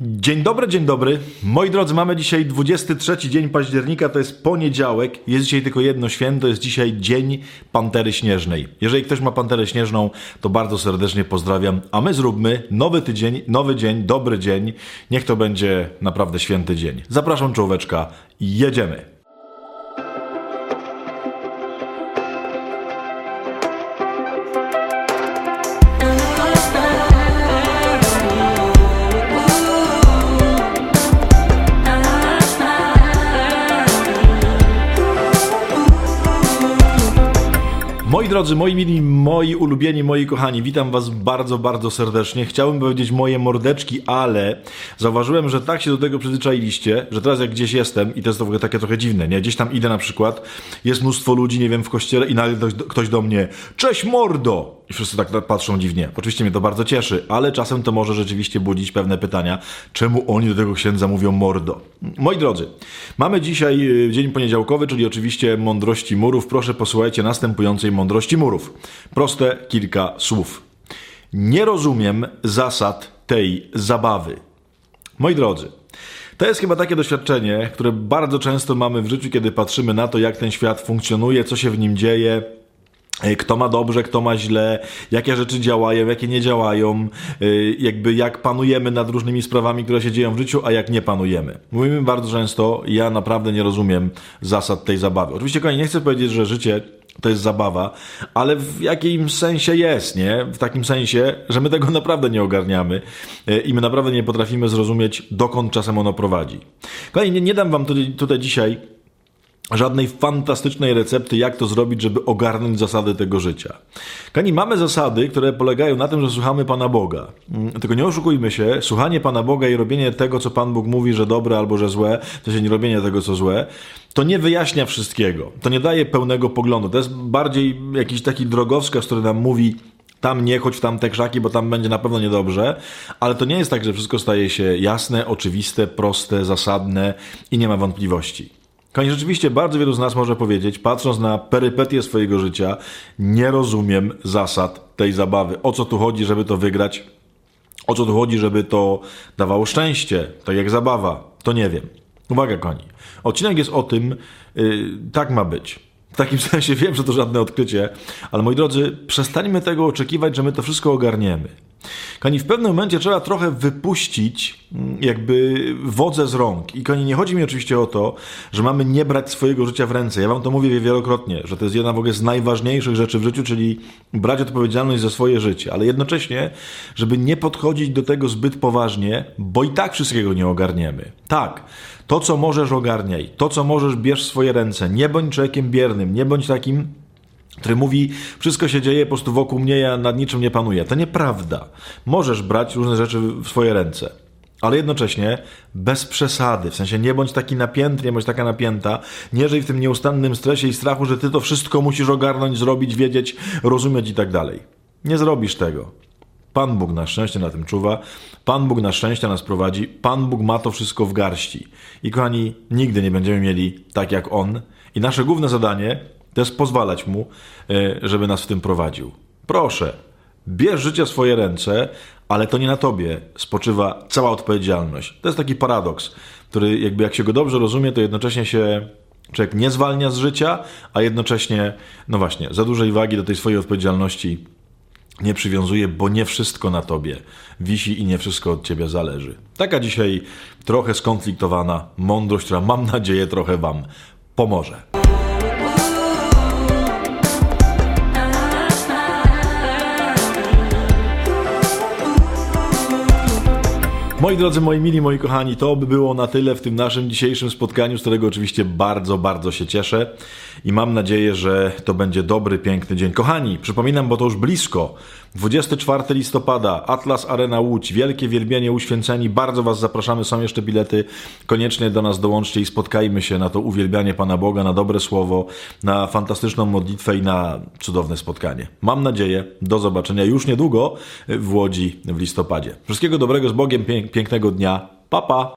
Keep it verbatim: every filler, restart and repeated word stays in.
Dzień dobry, dzień dobry. Moi drodzy, mamy dzisiaj dwudziesty trzeci dzień października, to jest poniedziałek. Jest dzisiaj tylko jedno święto, jest dzisiaj Dzień Pantery Śnieżnej. Jeżeli ktoś ma Panterę Śnieżną, to bardzo serdecznie pozdrawiam. A my zróbmy nowy tydzień, nowy dzień, dobry dzień. Niech to będzie naprawdę święty dzień. Zapraszam czołóweczka i jedziemy. Moi drodzy, moi mili, moi ulubieni, moi kochani, witam was bardzo, bardzo serdecznie. Chciałbym powiedzieć moje mordeczki, ale zauważyłem, że tak się do tego przyzwyczailiście, że teraz jak gdzieś jestem, i to jest to w ogóle takie trochę dziwne, nie? Gdzieś tam idę na przykład, jest mnóstwo ludzi, nie wiem, w kościele i nagle ktoś do mnie: cześć mordo! I wszyscy tak patrzą dziwnie. Oczywiście mnie to bardzo cieszy, ale czasem to może rzeczywiście budzić pewne pytania, czemu oni do tego księdza mówią mordo. Moi drodzy, mamy dzisiaj dzień poniedziałkowy, czyli oczywiście mądrości murów. Proszę posłuchajcie następującej mądrości murów. Proste kilka słów. Nie rozumiem zasad tej zabawy. Moi drodzy, to jest chyba takie doświadczenie, które bardzo często mamy w życiu, kiedy patrzymy na to, jak ten świat funkcjonuje, co się w nim dzieje, kto ma dobrze, kto ma źle, jakie rzeczy działają, jakie nie działają, jakby jak panujemy nad różnymi sprawami, które się dzieją w życiu, a jak nie panujemy. Mówimy bardzo często: ja naprawdę nie rozumiem zasad tej zabawy. Oczywiście, kochani, nie chcę powiedzieć, że życie to jest zabawa, ale w jakimś sensie jest, nie? W takim sensie, że my tego naprawdę nie ogarniamy i my naprawdę nie potrafimy zrozumieć, dokąd czasem ono prowadzi. Kochani, nie, nie dam wam tutaj, tutaj dzisiaj żadnej fantastycznej recepty, jak to zrobić, żeby ogarnąć zasady tego życia. Kochani, mamy zasady, które polegają na tym, że słuchamy Pana Boga. Tylko nie oszukujmy się, słuchanie Pana Boga i robienie tego, co Pan Bóg mówi, że dobre albo że złe, to się nie robienie tego, co złe, to nie wyjaśnia wszystkiego. To nie daje pełnego poglądu. To jest bardziej jakiś taki drogowskaz, który nam mówi: tam nie chodź w tamte krzaki, bo tam będzie na pewno niedobrze, ale to nie jest tak, że wszystko staje się jasne, oczywiste, proste, zasadne i nie ma wątpliwości. Kochani, rzeczywiście bardzo wielu z nas może powiedzieć, patrząc na perypetie swojego życia: nie rozumiem zasad tej zabawy. O co tu chodzi, żeby to wygrać? O co tu chodzi, żeby to dawało szczęście? Tak jak zabawa. To nie wiem. Uwaga, kochani. Odcinek jest o tym, yy, tak ma być. W takim sensie wiem, że to żadne odkrycie, ale moi drodzy, przestańmy tego oczekiwać, że my to wszystko ogarniemy. Kochani, w pewnym momencie trzeba trochę wypuścić jakby wodzę z rąk. I kochani, nie chodzi mi oczywiście o to, że mamy nie brać swojego życia w ręce. Ja wam to mówię wielokrotnie, że to jest jedna w ogóle z najważniejszych rzeczy w życiu, czyli brać odpowiedzialność za swoje życie, ale jednocześnie, żeby nie podchodzić do tego zbyt poważnie, bo i tak wszystkiego nie ogarniemy. Tak, to co możesz ogarniaj, to co możesz bierz w swoje ręce. Nie bądź człowiekiem biernym, nie bądź takim, który mówi: wszystko się dzieje po prostu wokół mnie, ja nad niczym nie panuję. To nieprawda. Możesz brać różne rzeczy w swoje ręce, ale jednocześnie bez przesady. W sensie nie bądź taki napięty, nie bądź taka napięta. Nie żyj w tym nieustannym stresie i strachu, że ty to wszystko musisz ogarnąć, zrobić, wiedzieć, rozumieć i tak dalej. Nie zrobisz tego. Pan Bóg na szczęście na tym czuwa. Pan Bóg na szczęście nas prowadzi. Pan Bóg ma to wszystko w garści. I kochani, nigdy nie będziemy mieli tak jak On. I nasze główne zadanie to jest pozwalać Mu, żeby nas w tym prowadził. Proszę, bierz życie w swoje ręce, ale to nie na tobie spoczywa cała odpowiedzialność. To jest taki paradoks, który jakby jak się go dobrze rozumie, to jednocześnie się człowiek nie zwalnia z życia, a jednocześnie, no właśnie, za dużej wagi do tej swojej odpowiedzialności nie przywiązuje, bo nie wszystko na tobie wisi i nie wszystko od ciebie zależy. Taka dzisiaj trochę skonfliktowana mądrość, która, mam nadzieję, trochę wam pomoże. Moi drodzy, moi mili, moi kochani, to by było na tyle w tym naszym dzisiejszym spotkaniu, z którego oczywiście bardzo, bardzo się cieszę i mam nadzieję, że to będzie dobry, piękny dzień. Kochani, przypominam, bo to już blisko, dwudziestego czwartego listopada, Atlas Arena Łódź, wielkie wielbienie uświęceni, bardzo was zapraszamy, są jeszcze bilety, koniecznie do nas dołączcie i spotkajmy się na to uwielbianie Pana Boga, na dobre słowo, na fantastyczną modlitwę i na cudowne spotkanie. Mam nadzieję, do zobaczenia już niedługo w Łodzi w listopadzie. Wszystkiego dobrego, z Bogiem, pięknego dnia, pa pa!